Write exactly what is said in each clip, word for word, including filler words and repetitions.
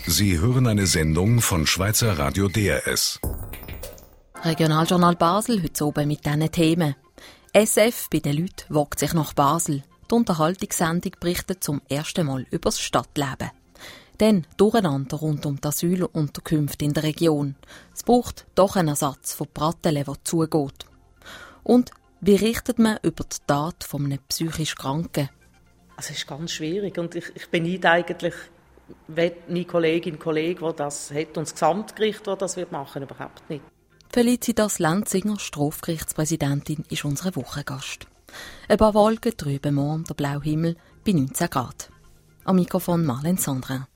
Sie hören eine Sendung von Schweizer Radio D R S. Regionaljournal Basel heute oben mit diesen Themen. S F bei den Leuten wagt sich nach Basel. Die Unterhaltungssendung berichtet zum ersten Mal über das Stadtleben. Dann Durcheinander rund um die Asylunterkünfte in der Region. Es braucht doch einen Ersatz von Brattelen, der zugeht. Und wie richtet man über die Tat von einem psychisch Kranken? Also es ist ganz schwierig und ich, ich beneide eigentlich meine Kollegin und Kollege, die das hat, und das Gesamtgericht, das das wird machen, überhaupt nicht. Felicitas Lenzinger, Strafgerichtspräsidentin, ist unser Wochengast. Ein paar Wolken trüben morgen der blaue Himmel bei neunzehn Grad. Am Mikrofon Marlene Sandrin.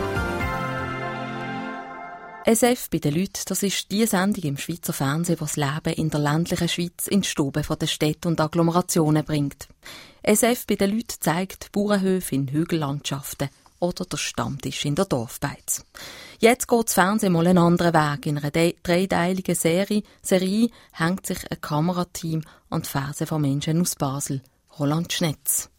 S F bei den Leuten, das ist die Sendung im Schweizer Fernsehen, die das Leben in der ländlichen Schweiz in die Stuben der Städte und Agglomerationen bringt. S F bei den Leuten zeigt Bauernhöfe in Hügellandschaften oder der Stammtisch in der Dorfbeiz. Jetzt geht das Fernsehen mal einen anderen Weg. In einer dreiteiligen Serie, Serie hängt sich ein Kamerateam an die Fersen von Menschen aus Basel. Roland Schnetz.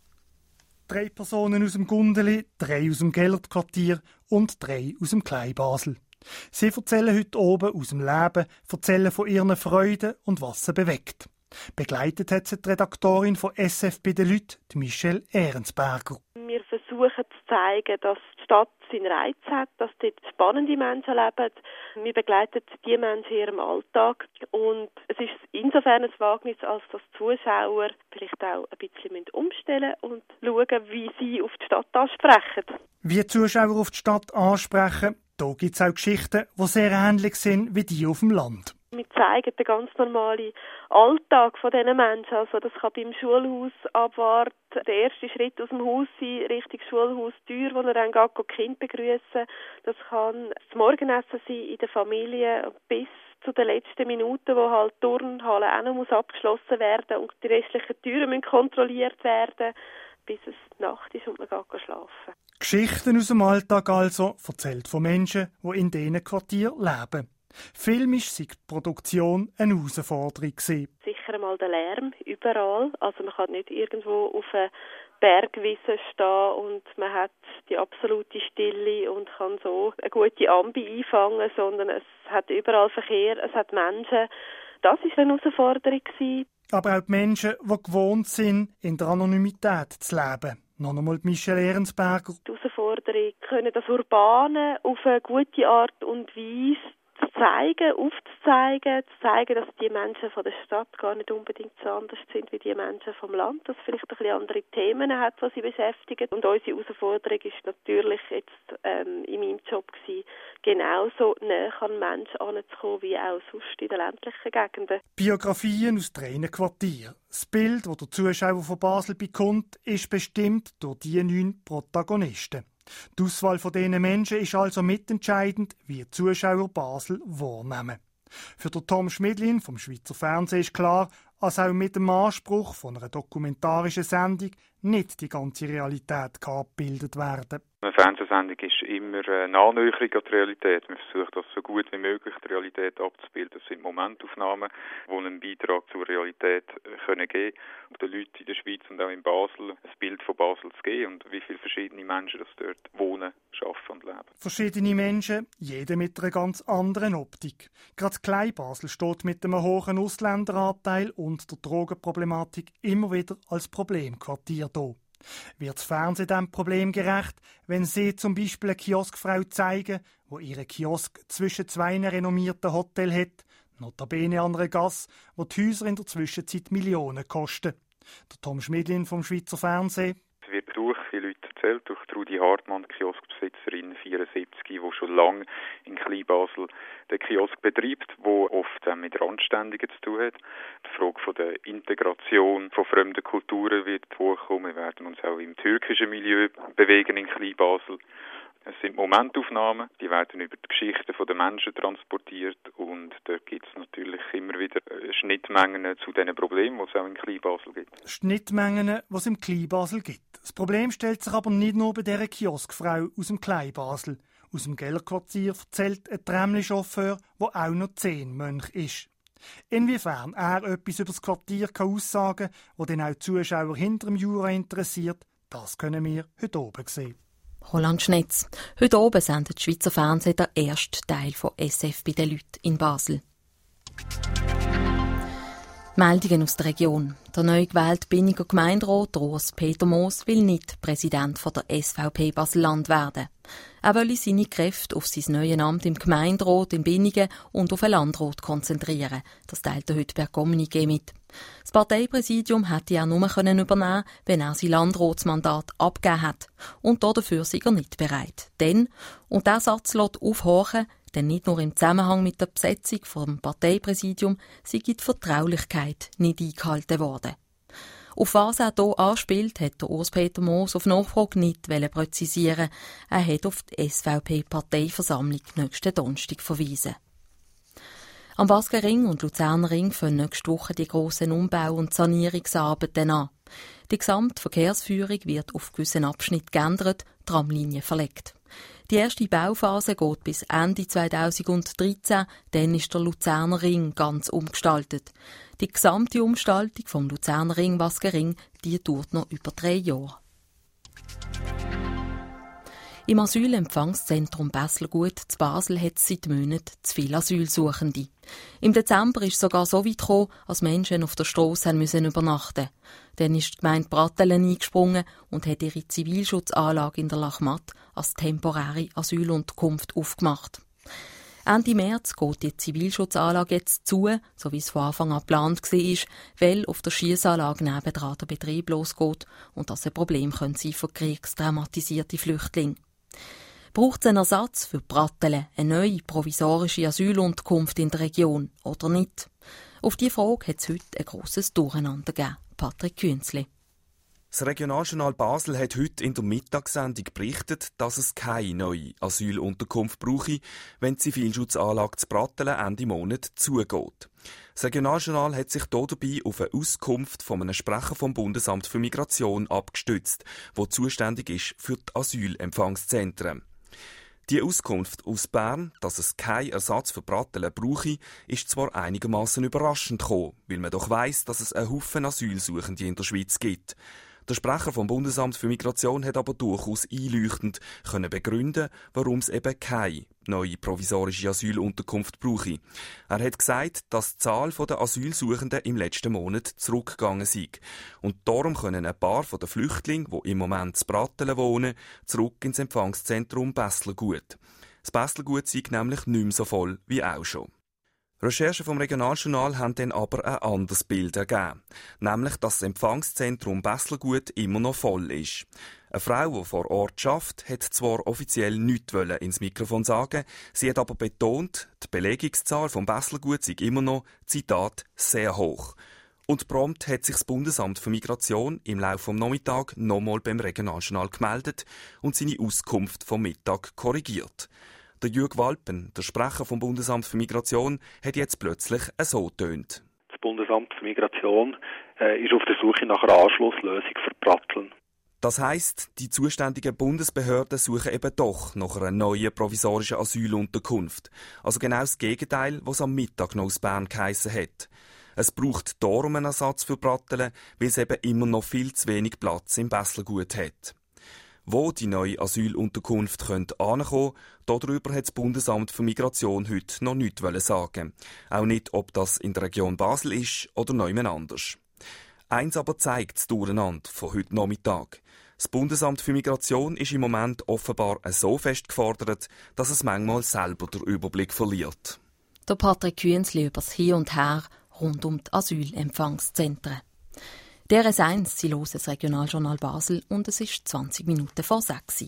Drei Personen aus dem Gundeli, drei aus dem Gellertquartier und drei aus dem Kleinbasel. Sie erzählen heute oben aus dem Leben, erzählen von ihren Freuden und was sie bewegt. Begleitet hat sie die Redaktorin von S F bei den Leuten, Michelle Ehrensberger. Wir versuchen zu zeigen, dass die Stadt seinen Reiz hat, dass dort spannende Menschen leben. Wir begleiten die Menschen in ihrem Alltag. Und es ist insofern ein Wagnis, als dass die Zuschauer vielleicht auch ein bisschen umstellen und schauen, wie sie auf die Stadt ansprechen. Wie die Zuschauer auf die Stadt ansprechen, da gibt es auch Geschichten, die sehr ähnlich sind wie die auf dem Land. Wir zeigen den ganz normalen Alltag von diesen Menschen. Also das kann beim Schulhaus abwarten, der erste Schritt aus dem Haus sein, Richtung Schulhaustür, wo er dann geht, das Kind begrüßen. Das kann das Morgenessen sein in der Familie bis zu den letzten Minuten, wo halt die Turnhalle auch noch muss abgeschlossen werden und die restlichen Türen müssen kontrolliert werden, bis es Nacht ist und man geht schlafen. Geschichten aus dem Alltag also, erzählt von Menschen, die in diesen Quartieren leben. Filmisch war die Produktion eine Herausforderung. Sicher einmal der Lärm überall. Also man kann nicht irgendwo auf einer Bergwiese stehen und man hat die absolute Stille und kann so eine gute Ambi einfangen, sondern es hat überall Verkehr, es hat Menschen. Das war eine Herausforderung. Aber auch die Menschen, die gewohnt sind, in der Anonymität zu leben. Noch einmal Michelle Ehrensberger. Die Herausforderung können das Urbane auf eine gute Art und Weise zu zeigen, aufzuzeigen, zu zeigen, dass die Menschen von der Stadt gar nicht unbedingt so anders sind wie die Menschen vom Land, dass vielleicht ein bisschen andere Themen hat, die sie beschäftigen. Und unsere Herausforderung ist natürlich jetzt ähm, in meinem Job gewesen, genauso näher an Menschen heranzukommen wie auch sonst in den ländlichen Gegenden. Biografien aus drei Quartieren. Das Bild, das der Zuschauer von Basel bekommt, ist bestimmt durch die neun Protagonisten. Die Auswahl von diesen Menschen ist also mitentscheidend, wie die Zuschauer Basel wahrnehmen. Für den Tom Schmidlin vom Schweizer Fernsehen ist klar, dass auch mit dem Anspruch von einer dokumentarischen Sendung nicht die ganze Realität abgebildet werden. Eine Fernsehsendung ist immer eine Annäherung an die Realität. Man versucht, das so gut wie möglich die Realität abzubilden. Das sind Momentaufnahmen, die einen Beitrag zur Realität können geben können, um den Leuten in der Schweiz und auch in Basel ein Bild von Basel zu geben und wie viele verschiedene Menschen das dort wohnen, arbeiten und leben. Verschiedene Menschen, jeder mit einer ganz anderen Optik. Gerade Kleinbasel steht mit einem hohen Ausländeranteil und der Drogenproblematik immer wieder als Problemquartier da. Wird das Fernsehen dem Problem gerecht, wenn sie zum Beispiel eine Kioskfrau zeigen, wo ihre Kiosk zwischen zwei renommierten Hotels hat, notabene an einer Gasse, wo die Häuser in der Zwischenzeit Millionen kosten? Der Tom Schmidlin vom Schweizer Fernsehen. Es wird durch viele Leute erzählt, durch Trudi Hartmann, Kioskbesitzerin vierundsiebzig, die schon lange in Kleinbasel den Kiosk betreibt, wo oft auch mit Randständigen zu tun hat. Die Frage von der Integration von fremden Kulturen wird vorkommen. Wir werden uns auch im türkischen Milieu bewegen in Kleinbasel. Es sind Momentaufnahmen, die werden über die Geschichten der Menschen transportiert und da gibt es natürlich immer wieder Schnittmengen zu diesen Problemen, die es auch in Kleinbasel gibt. Schnittmengen, die es im Kleinbasel gibt. Das Problem stellt sich aber nicht nur bei dieser Kioskfrau aus dem Kleinbasel. Aus dem Gellerquartier erzählt ein Tramli-Chauffeur, der auch noch zehn Mönch ist. Inwiefern er etwas über das Quartier aussagen kann, das dann auch die Zuschauer hinter dem Jura interessiert, das können wir heute oben sehen. Roland Schnetz. Heute oben sendet die Schweizer Fernsehen der erste Teil von S F bei den Leuten in Basel. Meldungen aus der Region. Der neu gewählte Binniger Gemeinderat Urs Peter Moos will nicht Präsident von der S V P Basel-Land werden. Er wolle seine Kräfte auf sein neues Amt im Gemeinderat in Binnigen und auf einen Landrat konzentrieren. Das teilt er heute per Kommuniqué mit. Das Parteipräsidium hätte er nur übernehmen können, wenn er sein Landratsmandat abgegeben hat. Und dafür sei er nicht bereit. Denn, und dieser Satz lässt aufhorchen, denn nicht nur im Zusammenhang mit der Besetzung vom Parteipräsidium sei die Vertraulichkeit nicht eingehalten worden. Auf was er hier anspielt, hat der Urs Peter Moos auf Nachfrage nicht präzisieren. Er hat auf die S V P-Parteiversammlung nächsten Donnerstag verwiesen. Am Basler Ring und Luzerner Ring fangen nächste Woche die grossen Umbau- und Sanierungsarbeiten an. Die gesamte Verkehrsführung wird auf gewissen Abschnitten geändert, Tramlinien verlegt. Die erste Bauphase geht bis Ende zweitausenddreizehn, dann ist der Luzerner Ring ganz umgestaltet. Die gesamte Umgestaltung vom Luzerner Ring Basler Ring, die dauert noch über drei Jahre. Im Asylempfangszentrum Besselgut zu Basel hat es seit Monaten zu viele Asylsuchende. Im Dezember ist es sogar so weit gekommen, als Menschen auf der Strasse müssen übernachten. Dann ist die Gemeinde Brattelen eingesprungen und hat ihre Zivilschutzanlage in der Lachmatt als temporäre Asylunterkunft aufgemacht. Ende März geht die Zivilschutzanlage jetzt zu, so wie es von Anfang an geplant war, weil auf der Schiessanlage nebendran der Betrieb losgeht und das ein Problem sein könnte für kriegstraumatisierte Flüchtlinge. Braucht es einen Ersatz für Brattelen, eine neue provisorische Asylunterkunft in der Region oder nicht? Auf diese Frage hat es heute ein grosses Durcheinander gegeben. Patrick Künzli. Das Regionaljournal Basel hat heute in der Mittagssendung berichtet, dass es keine neue Asylunterkunft brauche, wenn die Zivilschutzanlage zu Brattelen Ende Monat zugeht. Das Regionaljournal hat sich hier dabei auf eine Auskunft von einem Sprecher vom Bundesamt für Migration abgestützt, der zuständig ist für die Asylempfangszentren. Die Auskunft aus Bern, dass es keinen Ersatz für Brattelen brauche, ist zwar einigermaßen überraschend gekommen, weil man doch weiss, dass es einen Haufen Asylsuchende in der Schweiz gibt. Der Sprecher vom Bundesamt für Migration hat aber durchaus einleuchtend können begründen, warum es eben keine neue provisorische Asylunterkunft brauche. Er hat gesagt, dass die Zahl der Asylsuchenden im letzten Monat zurückgegangen sei. Und darum können ein paar der Flüchtlinge, die im Moment in Brattelen wohnen, zurück ins Empfangszentrum Besselgut. Das Besselgut sei nämlich nicht mehr so voll wie auch schon. Recherchen vom Regionaljournal haben dann aber ein anderes Bild ergeben. Nämlich, dass das Empfangszentrum Besselgut immer noch voll ist. Eine Frau, die vor Ort arbeitet, hat zwar offiziell nichts ins Mikrofon sagen, sie hat aber betont, die Belegungszahl vom Besselgut sei immer noch, Zitat, sehr hoch. Und prompt hat sich das Bundesamt für Migration im Laufe des Nachmittags nochmal beim Regionaljournal gemeldet und seine Auskunft vom Mittag korrigiert. Der Jürg Walpen, der Sprecher vom Bundesamt für Migration, hat jetzt plötzlich so getönt. Das Bundesamt für Migration äh, ist auf der Suche nach einer Anschlusslösung für Brattelen. Das heisst, die zuständigen Bundesbehörden suchen eben doch nach einer neuen provisorischen Asylunterkunft. Also genau das Gegenteil, was am Mittag noch aus Bern geheissen hat. Es braucht darum einen Ersatz für Brattelen, weil es eben immer noch viel zu wenig Platz im Besselgut hat. Wo die neue Asylunterkunft könnte ankommen, darüber hat das Bundesamt für Migration heute noch nichts sagen. Auch nicht, ob das in der Region Basel ist oder noch jemand anders. Eins aber zeigt das Durcheinander von heute Nachmittag. Das Bundesamt für Migration ist im Moment offenbar so fest gefordert, dass es manchmal selber den Überblick verliert. Der Patrick Künzli über das Hin und Her rund um die Asylempfangszentren. D R S eins, Sie hören das Regionaljournal Basel und es ist zwanzig Minuten vor sechs.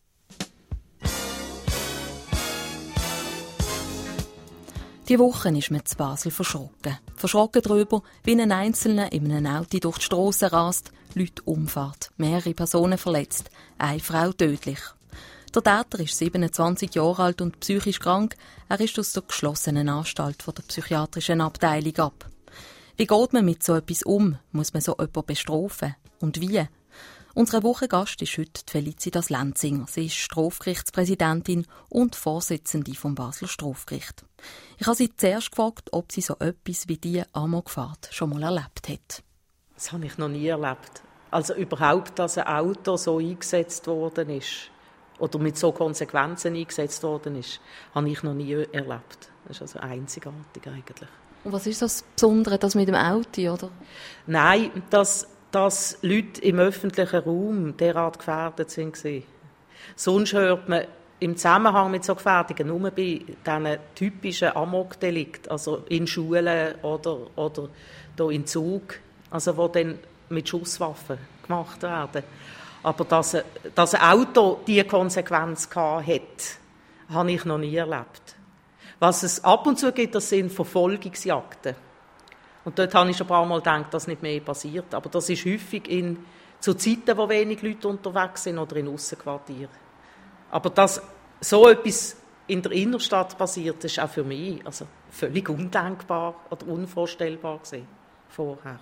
Die Woche ist man zu Basel verschrocken. Verschrocken darüber, wie ein Einzelner in einem Auto durch die Strasse rast, Leute umfährt, mehrere Personen verletzt, eine Frau tödlich. Der Täter ist siebenundzwanzig Jahre alt und psychisch krank. Er ist aus der geschlossenen Anstalt von der psychiatrischen Abteilung ab. Wie geht man mit so etwas um? Muss man so jemanden bestrafen? Und wie? Unser Wochengast ist heute Felicitas Lenzinger. Sie ist Strafgerichtspräsidentin und Vorsitzende vom Basler Strafgericht. Ich habe sie zuerst gefragt, ob sie so etwas wie diese Amokfahrt schon mal erlebt hat. Das habe ich noch nie erlebt. Also überhaupt, dass ein Auto so eingesetzt worden ist. oder mit so Konsequenzen eingesetzt worden ist, habe ich noch nie erlebt. Das ist also einzigartig eigentlich. Und was ist das Besondere, das mit dem Auto, oder? Nein, dass, dass Leute im öffentlichen Raum derart gefährdet sind. Sonst hört man im Zusammenhang mit so Gefährdungen nur bei diesen typischen Amokdelikten, also in Schulen oder, oder hier in Zug, also wo dann mit Schusswaffen gemacht werden. Aber dass, dass ein Auto diese Konsequenz hatte, habe ich noch nie erlebt. Was es ab und zu gibt, das sind Verfolgungsjagden. Und dort habe ich schon ein paar Mal gedacht, dass nicht mehr passiert. Aber das ist häufig in, zu Zeiten, wo wenig Leute unterwegs sind oder in Aussenquartieren. Aber dass so etwas in der Innenstadt passiert, ist auch für mich also völlig undenkbar oder unvorstellbar gewesen, vorher.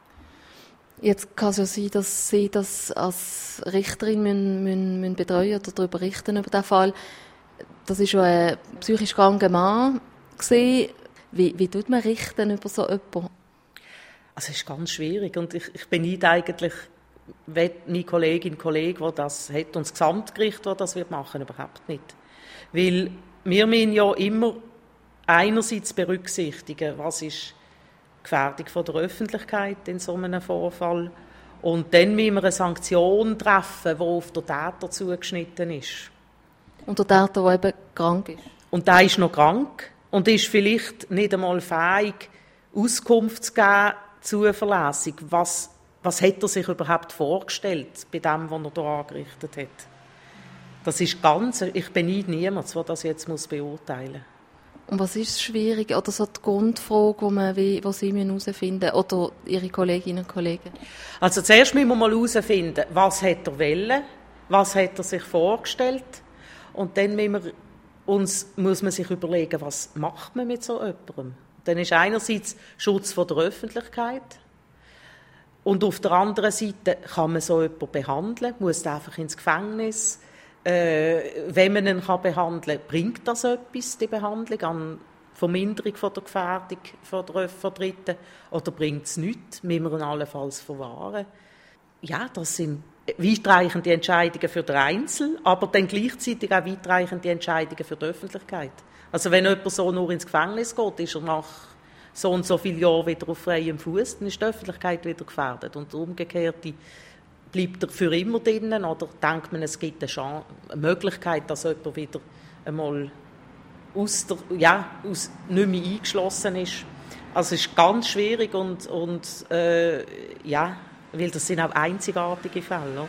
Jetzt kann es ja sein, dass Sie das als Richterin müssen, müssen, müssen betreuen oder darüber richten, über diesen Fall. Das war ja ein psychisch kranker Mann. Wie, wie tut man richten über so jemanden? Also es ist ganz schwierig und ich, ich beneide eigentlich meine Kollegin und Kollege, die das hat, und das Gesamtgericht, das das wird machen, überhaupt nicht. Weil wir müssen ja immer einerseits berücksichtigen, was ist Gefährdung von der Öffentlichkeit in so einem Vorfall, und dann müssen wir eine Sanktion treffen, die auf den Täter zugeschnitten ist. Und der Täter, der eben krank ist? Und der ist noch krank und ist vielleicht nicht einmal fähig, Auskunft zu geben, zuverlässig. Was, was hat er sich überhaupt vorgestellt bei dem, was er hier angerichtet hat? Das ist ganz, ich beneide niemanden, der das jetzt muss beurteilen muss. Und was ist schwierig, oder so die Grundfrage, die, man, die Sie herausfinden müssen, oder Ihre Kolleginnen und Kollegen? Also zuerst müssen wir mal herausfinden, was hat er wollen, was hat er sich vorgestellt, und dann müssen wir uns, muss man sich überlegen, was macht man mit so jemandem. Dann ist einerseits Schutz von der Öffentlichkeit und auf der anderen Seite kann man so jemanden behandeln, muss einfach ins Gefängnis. Äh, wenn man ihn kann behandeln kann, bringt das etwas, die Behandlung, an Verminderung von der Gefährdung von der von Dritten, oder bringt es nichts, müssen wir ihn allenfalls verwahren. Ja, das sind weitreichende Entscheidungen für den Einzelnen, aber dann gleichzeitig auch weitreichende Entscheidungen für die Öffentlichkeit. Also wenn jemand so nur ins Gefängnis geht, ist er nach so und so vielen Jahren wieder auf freiem Fuß, dann ist die Öffentlichkeit wieder gefährdet. Und umgekehrt bleibt er für immer drinnen, oder denkt man, es gibt eine, Chance, eine Möglichkeit, dass jemand wieder einmal aus der, ja, aus, nicht mehr eingeschlossen ist. Also es ist ganz schwierig und, und äh, ja, weil das sind auch einzigartige Fälle, oder?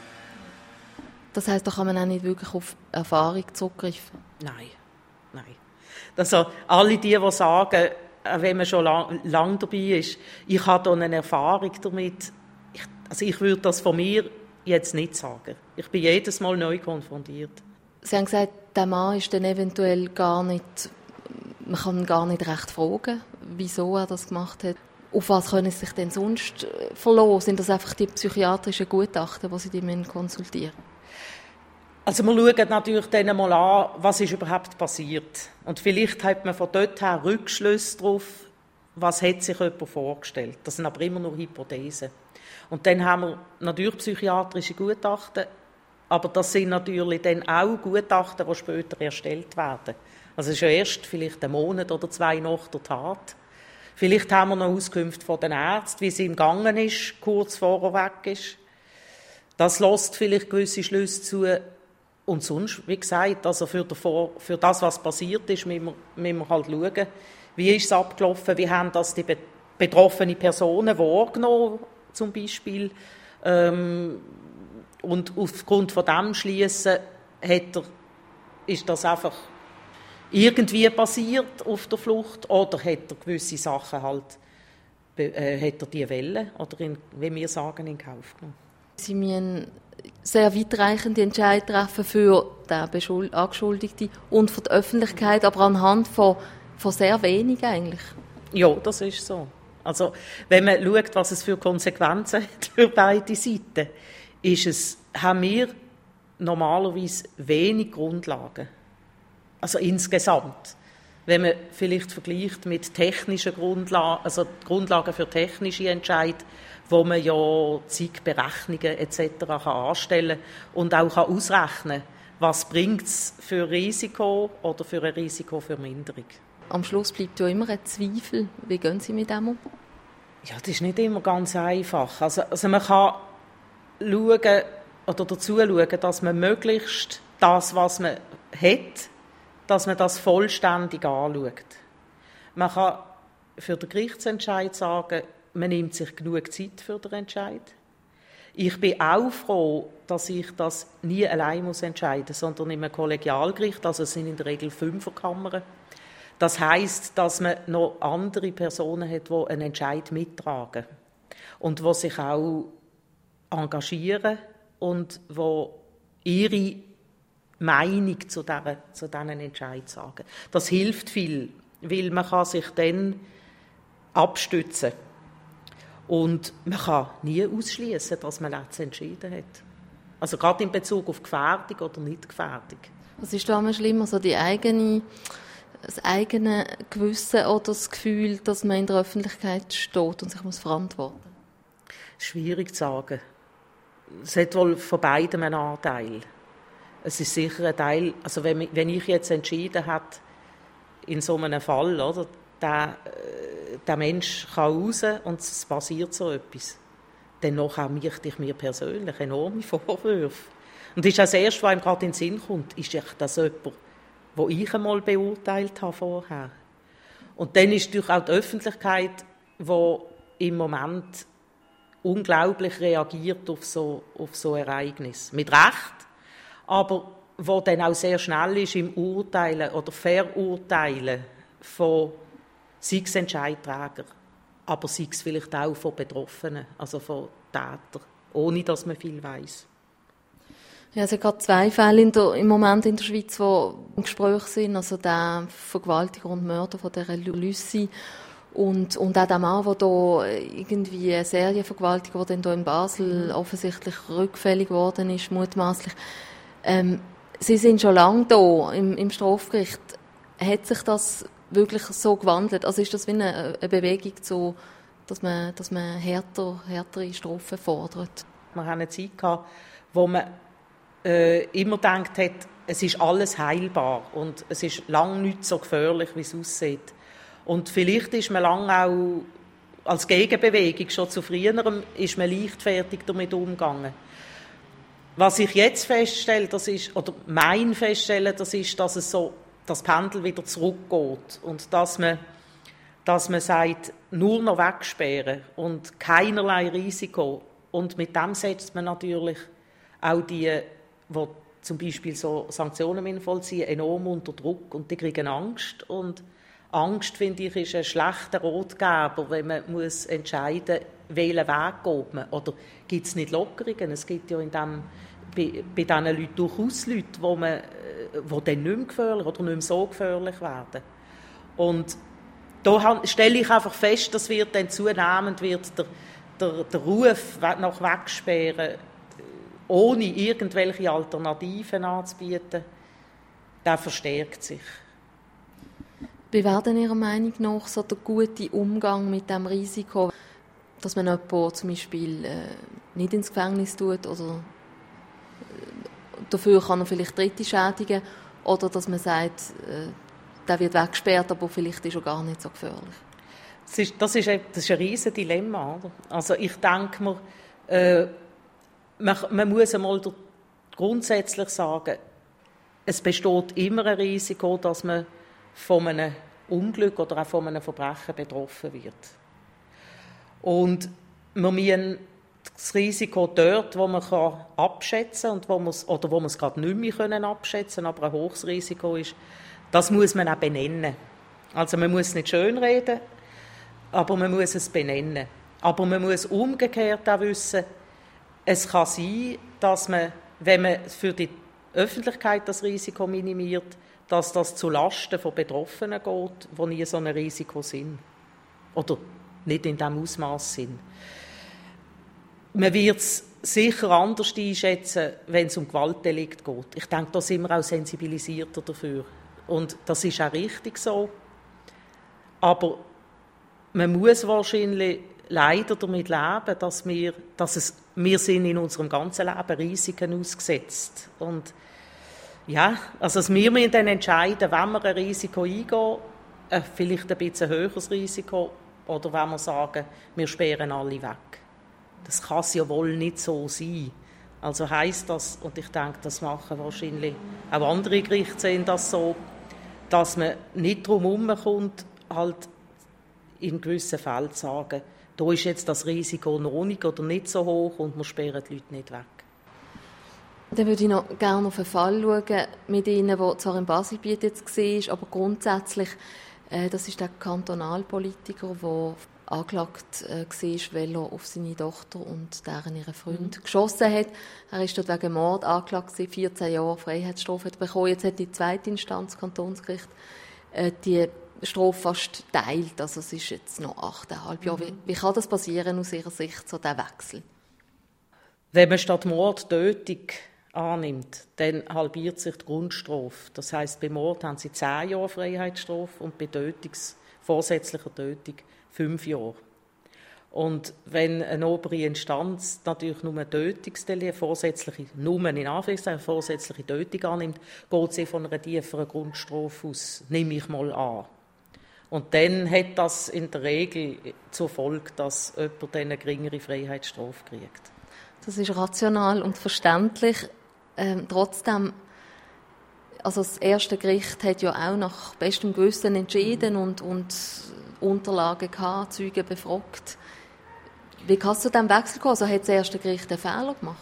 Das heisst, da kann man auch nicht wirklich auf Erfahrung zurückgreifen? Nein, nein. Also alle die, die sagen, wenn man schon lang, lang dabei ist, ich habe da eine Erfahrung damit, ich, also ich würde das von mir jetzt nicht sagen. Ich bin jedes Mal neu konfrontiert. Sie haben gesagt, der Mann ist dann eventuell gar nicht, man kann ihn gar nicht recht fragen, wieso er das gemacht hat. Auf was können Sie sich denn sonst verlassen? Sind das einfach die psychiatrischen Gutachten, die Sie die konsultieren müssen? Also wir schauen natürlich dann mal an, was ist überhaupt passiert. Und vielleicht hat man von dort her Rückschlüsse darauf, was hat sich jemand vorgestellt. Das sind aber immer nur Hypothesen. Und dann haben wir natürlich psychiatrische Gutachten, aber das sind natürlich dann auch Gutachten, die später erstellt werden. Also es ist ja erst vielleicht einen Monat oder zwei nach der Tat. Vielleicht haben wir noch Auskünfte von den Ärzten, wie es ihm gegangen ist, kurz vor er weg ist. Das lässt vielleicht gewisse Schlüsse zu. Und sonst, wie gesagt, also für, davor, für das, was passiert ist, müssen wir, müssen wir halt schauen, wie ist es abgelaufen, wie haben das die betroffenen Personen wahrgenommen, zum Beispiel. Ähm, und aufgrund von dem schliessen, hat er, ist das einfach irgendwie passiert auf der Flucht, oder hat er gewisse Sachen halt, äh, hat er die Welle, oder in, wie wir sagen, in Kauf genommen. Sie müssen sehr weitreichende Entscheidungen treffen für den Angeschuldigten und für die Öffentlichkeit, aber anhand von, von sehr wenig eigentlich. Ja, das ist so. Also, wenn man schaut, was es für Konsequenzen hat für beide Seiten, ist es, haben wir normalerweise wenig Grundlagen. Also insgesamt. Wenn man vielleicht vergleicht mit technischen Grundlagen, also Grundlagen für technische Entscheidungen, wo man ja zig Berechnungen et cetera kann anstellen und auch kann ausrechnen kann, was bringt es für Risiko oder für eine Risikoverminderung. Am Schluss bleibt ja immer ein Zweifel. Wie gehen Sie mit dem um? Ja, das ist nicht immer ganz einfach. Also, also man kann schauen oder dazu schauen, dass man möglichst das, was man hat, dass man das vollständig anschaut. Man kann für den Gerichtsentscheid sagen, man nimmt sich genug Zeit für den Entscheid. Ich bin auch froh, dass ich das nie allein muss entscheiden, sondern in einem Kollegialgericht, also es sind in der Regel Fünferkammern. Das heisst, dass man noch andere Personen hat, die einen Entscheid mittragen und die sich auch engagieren und die ihre Meinung zu diesen, zu diesen Entscheid sagen. Das hilft viel, weil man kann sich dann abstützen kann. Und man kann nie ausschließen, dass man jetzt entschieden hat. Also gerade in Bezug auf Gefährdung oder Nicht-Gefährdung. Was ist da am schlimmer, so die eigene, das eigene Gewissen oder das Gefühl, dass man in der Öffentlichkeit steht und sich muss verantworten muss? Schwierig zu sagen. Es hat wohl von beidem einen Anteil. Es ist sicher ein Teil, also wenn, wenn ich jetzt entschieden habe, in so einem Fall, oder, der, der Mensch kann raus und es passiert so etwas, dann mache ich mir persönlich enorme Vorwürfe. Und das ist das Erste, was ihm gerade in den Sinn kommt, ist das jemand, den ich einmal beurteilt habe vorher. Und dann ist natürlich auch die Öffentlichkeit, die im Moment unglaublich reagiert auf so, auf so Ereignisse. Mit Recht, aber wo dann auch sehr schnell ist im Urteilen oder Verurteilen von sei es Entscheidträger, aber sei es vielleicht auch von Betroffenen, also von Tätern, ohne dass man viel weiss. Ja, es sind gerade zwei Fälle in der, im Moment in der Schweiz, die im Gespräch sind, also der Vergewaltiger und Mörder von der Lucy und, und auch der Mann, der da irgendwie ein Serienvergewaltiger, der dann hier in Basel offensichtlich rückfällig geworden ist, mutmaßlich. Ähm, Sie sind schon lange da im, im Strafgericht. Hat sich das wirklich so gewandelt? Also ist das wie eine, eine Bewegung, so, dass man, dass man härter, härtere Strafen fordert? Wir hatten eine Zeit gehabt, wo man äh, immer gedacht hat, es ist alles heilbar und es ist lange nicht so gefährlich, wie es aussieht. Und vielleicht ist man lange auch als Gegenbewegung schon zu früherem ist man leichtfertig damit umgegangen. Was ich jetzt feststelle, das ist, oder mein feststellen, das ist, dass es so das Pendel wieder zurückgeht und dass man, dass man sagt, nur noch wegsperren und keinerlei Risiko. Und mit dem setzt man natürlich auch die, die zum Beispiel so Sanktionen vollziehen, enorm unter Druck und die kriegen Angst. Und Angst, finde ich, ist ein schlechter Ratgeber, wenn man muss entscheiden muss, welchen Weg geht man. Oder gibt es nicht Lockerungen? Es gibt ja in dem, bei, bei diesen Leuten durchaus Leute, die man die dann nicht mehr gefährlich oder nicht mehr so gefährlich werden. Und da stelle ich einfach fest, dass wird dann zunehmend wird der, der, der Ruf nach Wegsperren, ohne irgendwelche Alternativen anzubieten, der verstärkt sich. Wie wäre denn Ihrer Meinung nach so der gute Umgang mit dem Risiko, dass man jemanden zum Beispiel äh, nicht ins Gefängnis tut oder dafür kann er vielleicht Dritte schädigen oder dass man sagt, äh, der wird weggesperrt, aber vielleicht ist er gar nicht so gefährlich. Das ist, das ist, ein, das ist ein riesiges Dilemma. Oder? Also ich denke mir, äh, man, man muss einmal grundsätzlich sagen, es besteht immer ein Risiko, dass man von einem Unglück oder auch von einem Verbrechen betroffen wird. Und wir müssen das Risiko dort, wo man abschätzen kann und wo man oder wo man es gerade nicht mehr können abschätzen, aber ein hohes Risiko ist, das muss man auch benennen. Also man muss nicht schönreden, aber man muss es benennen. Aber man muss umgekehrt auch wissen, es kann sein, dass man, wenn man für die Öffentlichkeit das Risiko minimiert, dass das zu Lasten von Betroffenen geht, die nie so ein Risiko sind. Oder nicht in diesem Ausmaß sind. Man wird es sicher anders einschätzen, wenn es um Gewaltdelikt geht. Ich denke, da sind wir auch sensibilisierter dafür. Und das ist auch richtig so. Aber man muss wahrscheinlich leider damit leben, dass wir, dass es, wir sind in unserem ganzen Leben Risiken ausgesetzt. Und Ja, also wir müssen dann entscheiden, wenn wir ein Risiko eingehen, äh, vielleicht ein bisschen höheres Risiko, oder wenn wir sagen, wir sperren alle weg. Das kann es ja wohl nicht so sein. Also heisst das, und ich denke, das machen wahrscheinlich auch andere Gerichte sehen das so, dass man nicht drum herumkommt, halt in gewissen Fällen zu sagen, da ist jetzt das Risiko noch nicht oder nicht so hoch und wir sperren die Leute nicht weg. Dann würde ich noch gerne auf einen Fall schauen mit Ihnen, der zwar im Baselbiet jetzt war, aber grundsätzlich, äh, das ist der Kantonalpolitiker, der angeklagt äh, war, weil er auf seine Tochter und deren ihren Freund mhm. geschossen hat. Er ist dort wegen Mord angeklagt, vierzehn Jahre Freiheitsstrafe hat bekommen. Jetzt hat die zweite Instanz, Kantonsgericht, äh, die Strafe fast teilt. Also es ist jetzt noch achteinhalb Jahre. Mhm. Wie, wie kann das passieren aus Ihrer Sicht, so der Wechsel? Wenn man statt Mord Tötung annimmt, dann halbiert sich die Grundstrafe. Das heisst, bei Mord haben sie zehn Jahre Freiheitsstrafe und bei Tötungs, vorsätzlicher Tötung fünf Jahre. Und wenn eine obere Instanz natürlich nur ein Tötungsdelikt, vorsätzliche, nur in Anführungszeichen, vorsätzliche Tötung annimmt, geht sie von einer tieferen Grundstrafe aus, nehme ich mal an. Und dann hat das in der Regel zur Folge, dass jemand eine geringere Freiheitsstrafe kriegt. Das ist rational und verständlich. Ähm, trotzdem, also das erste Gericht hat ja auch nach bestem Gewissen entschieden und, und Unterlagen gehabt, Zeugen befragt. Wie kann es zu diesem Wechsel kommen? Also hat das erste Gericht einen Fehler gemacht?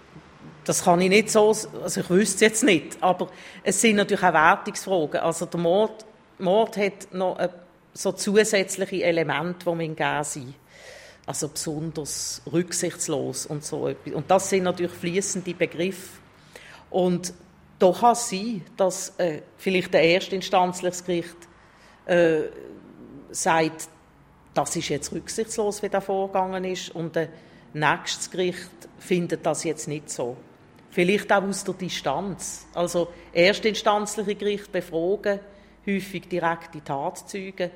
Das kann ich nicht so, also ich wüsste es jetzt nicht, aber es sind natürlich auch Wertungsfragen. Also der Mord, Mord hat noch ein, so zusätzliche Elemente, die man geben sind. Also besonders rücksichtslos und so etwas. Und das sind natürlich fließende Begriffe. Und da kann es sein, dass äh, vielleicht ein erstinstanzliches Gericht äh, sagt, das ist jetzt rücksichtslos, wie das vorgegangen ist, und ein nächstes Gericht findet das jetzt nicht so. Vielleicht auch aus der Distanz. Also erstinstanzliche Gerichte befragen häufig direkte Tatzeugen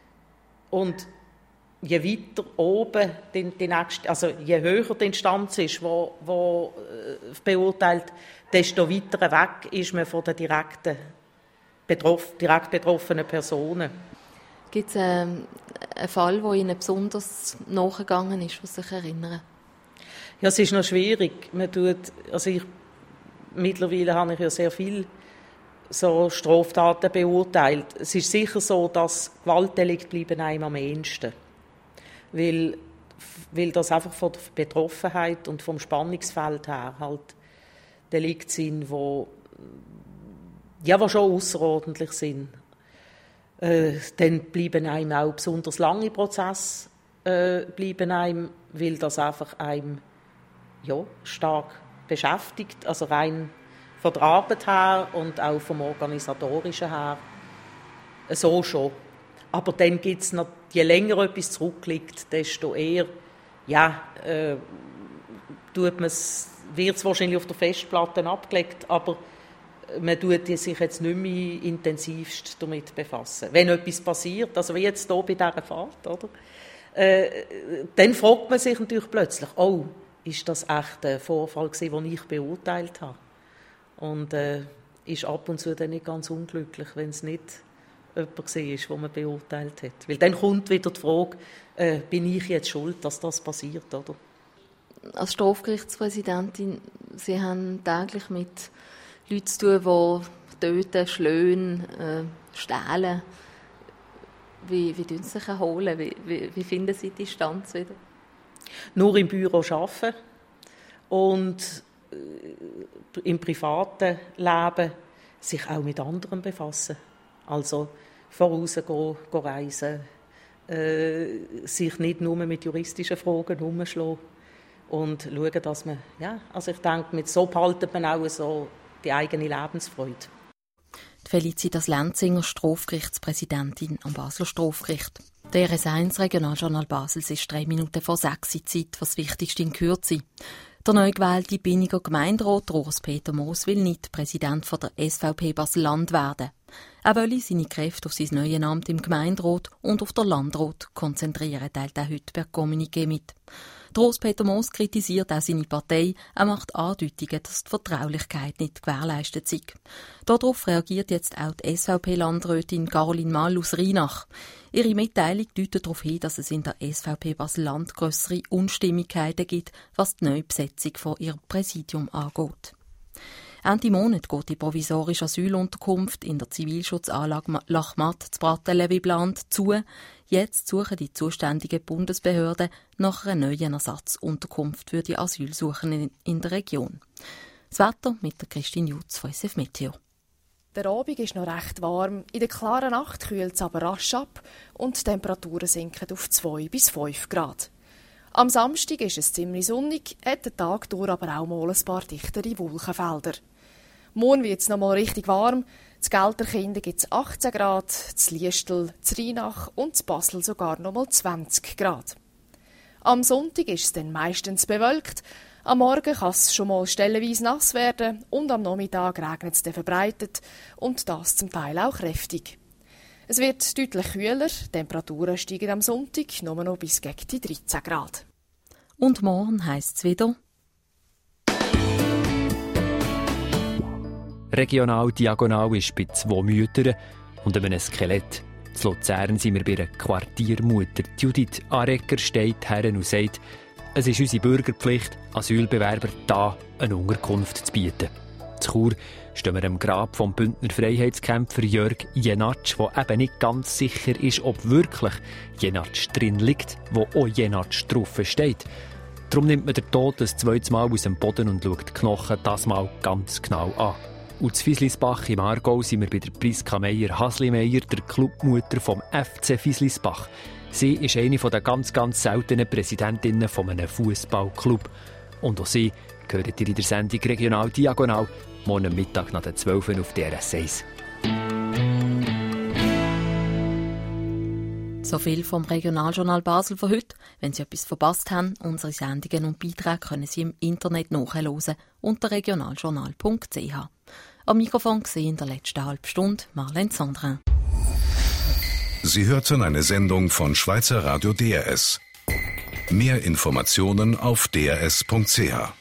und je weiter oben die, die nächste, also je höher die Instanz ist, wo, wo äh, beurteilt, desto weiter weg ist man von den direkten, betroff, direkt betroffenen Personen. Gibt es ähm, einen Fall, der Ihnen besonders nachgegangen ist, was Sie sich erinnern? Ja, es ist noch schwierig. Man tut, also ich, mittlerweile habe ich ja sehr viel so Straftaten beurteilt. Es ist sicher so, dass Gewaltdelikte bleiben einem am ehesten. Weil, weil das einfach von der Betroffenheit und vom Spannungsfeld her halt Delikte sind, die ja, die schon außerordentlich sind. Äh, dann bleiben einem auch besonders lange Prozesse äh, bleiben einem, weil das einfach einem ja, stark beschäftigt, also rein von der Arbeit her und auch vom Organisatorischen her, so schon. Aber dann gibt es noch, je länger etwas zurückliegt, desto eher ja, äh, tut man's, wird es wahrscheinlich auf der Festplatte abgelegt, aber man tut sich jetzt nicht mehr intensivst damit befassen. Wenn etwas passiert, also wie jetzt hier bei dieser Fahrt, oder? Äh, dann fragt man sich natürlich plötzlich, oh, ist das echt ein Vorfall gewesen, den ich beurteilt habe? Und äh, ist ab und zu dann nicht ganz unglücklich, wenn es nicht jemand war, den man beurteilt hat. Weil dann kommt wieder die Frage, äh, bin ich jetzt schuld, dass das passiert, oder? Als Strafgerichtspräsidentin, Sie haben täglich mit Leuten zu tun, die töten, schlönen, äh, stehlen. Wie, wie tun Sie sich erholen? Wie, wie, wie finden Sie die Distanz wieder? Nur im Büro arbeiten und äh, im privaten Leben sich auch mit anderen befassen. Also vorausgehen, gehen reisen, äh, sich nicht nur mit juristischen Fragen herumschlagen und schauen, dass man, ja, also ich denke, mit so behaltet man auch so die eigene Lebensfreude. Die Felicitas Lenzinger, Strafgerichtspräsidentin am Basler Strafgericht. Der R S eins Regionaljournal Basel ist drei Minuten vor sechs Uhr Zeit, was das Wichtigste in Kürze. Der neu gewählte Binniger Gemeinderat Urs-Peter Moos will nicht Präsident von der S V P Basel-Land werden. Er wolle seine Kräfte auf sein neues Amt im Gemeinderat und auf der Landrat konzentrieren, teilt er heute per Kommuniqué mit. Gross-Peter Moos kritisiert auch seine Partei. Er macht Andeutungen, dass die Vertraulichkeit nicht gewährleistet sei. Darauf reagiert jetzt auch die S V P-Landrätin Caroline Mall aus Rheinach. Ihre Mitteilung deutet darauf hin, dass es in der S V P Basel-Land grössere Unstimmigkeiten gibt, was die Neubesetzung von ihrem Präsidium angeht. Ende Monat geht die provisorische Asylunterkunft in der Zivilschutzanlage Lachmatt zu Bratteln wie geplant zu. Jetzt suchen die zuständigen Bundesbehörden nach einer neuen Ersatzunterkunft für die Asylsuchenden in der Region. Das Wetter mit der Christine Jutz von S F Meteo. Der Abend ist noch recht warm, in der klaren Nacht kühlt es aber rasch ab und die Temperaturen sinken auf zwei bis fünf Grad. Am Samstag ist es ziemlich sonnig, hat der Tag durch aber auch mal ein paar dichtere Wolkenfelder. Morgen wird es noch mal richtig warm. Zu Gelterkinden gibt es achtzehn Grad, zu Liestel, zu Rheinach und zu Basel sogar noch mal zwanzig Grad. Am Sonntag ist es dann meistens bewölkt. Am Morgen kann es schon mal stellenweise nass werden und am Nachmittag regnet es dann verbreitet und das zum Teil auch kräftig. Es wird deutlich kühler, die Temperaturen steigen am Sonntag nur noch bis gegen die dreizehn Grad. Und morgen heisst es wieder Regional Diagonal ist bei zwei Müttern und einem Skelett. In Luzern sind wir bei einer Quartiermutter. Judith Arecker steht her und sagt, es ist unsere Bürgerpflicht, Asylbewerber da eine Unterkunft zu bieten. In Chur stehen wir am Grab vom Bündner Freiheitskämpfer Jörg Jenatsch, der eben nicht ganz sicher ist, ob wirklich Jenatsch drin liegt, wo auch Jenatsch drauf steht. Darum nimmt man den Tod das zweite Mal aus dem Boden und schaut die Knochen das Mal ganz genau an. Und zu Fieslisbach im Aargau sind wir bei der Priska Meier-Haslimeyer, der Clubmutter vom F C Fieslisbach. Sie ist eine der ganz, ganz seltenen Präsidentinnen von einem Fußballclub. Und auch sie gehört ihr in der Sendung Regional Diagonal, morgen Mittag nach der zwölf auf D R S eins. So viel vom Regionaljournal Basel für heute. Wenn Sie etwas verpasst haben, unsere Sendungen und Beiträge können Sie im Internet nachhören unter regionaljournal punkt c h. Am Mikrofon gesehen in der letzten halben Stunde Marlene Sandrin. Sie hörten eine Sendung von Schweizer Radio D R S. Mehr Informationen auf d r s punkt c h.